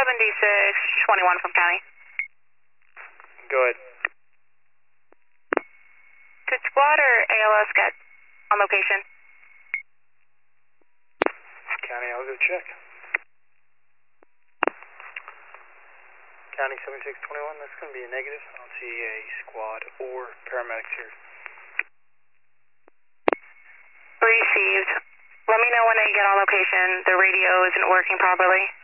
7621 from county. Go ahead. Did squad or ALS get on location? County, I'll go check. County 7621, that's going to be a negative. I don't see a squad or paramedics here. Received. Let me know when they get on location. The radio isn't working properly.